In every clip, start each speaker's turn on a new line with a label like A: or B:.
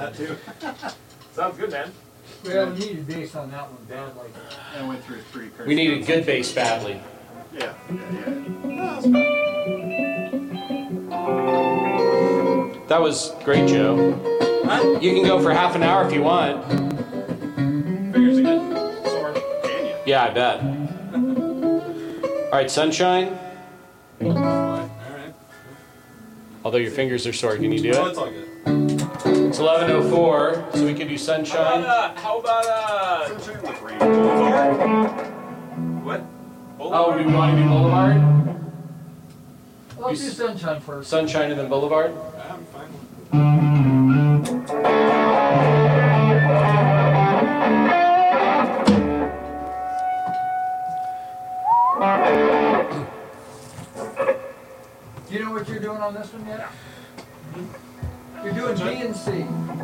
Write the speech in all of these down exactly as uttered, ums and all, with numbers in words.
A: that too.
B: Sounds good, man.
C: Well, we needed bass on that one badly.
A: And went through three crazy.
D: We needed good bass badly.
A: Yeah. Yeah, yeah. No, that's fine.
D: That was great, Joe.
A: Huh?
D: You can go for half an hour if you want.
B: Fingers are getting sore.
A: Can you?
D: Yeah, I bet. All right, Sunshine.
B: Alright.
D: Although your fingers are sore, can you do
B: Oh,
D: it?
B: it's all good.
D: It's eleven oh four, so we can do
B: How
D: Sunshine.
B: about, uh, how about, uh,
A: Sunshine with rain.
B: Boulevard? What?
D: Oh, do we want to do Boulevard?
C: Let's
D: You
C: do
D: s-
C: Sunshine first.
D: Sunshine and then Boulevard?
B: I'm fine with
C: Do you know what you're doing on this one yet? You're doing B and C.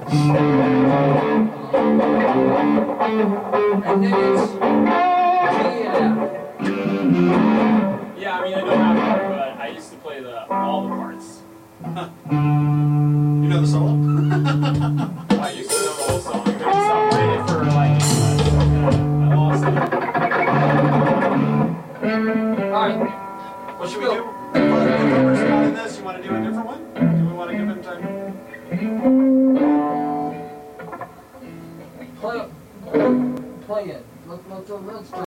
C: And then it's G and F.
B: Yeah, I mean, I don't have to, but I used to play the all the parts.
A: You know the solo?
B: I used to know the whole song. I just stopped playing it for like, I lost it.
C: Alright.
A: What should we do? We're still in this. You want to do a different one? Do we want to give him time?
C: Play, play it. Let, let, let's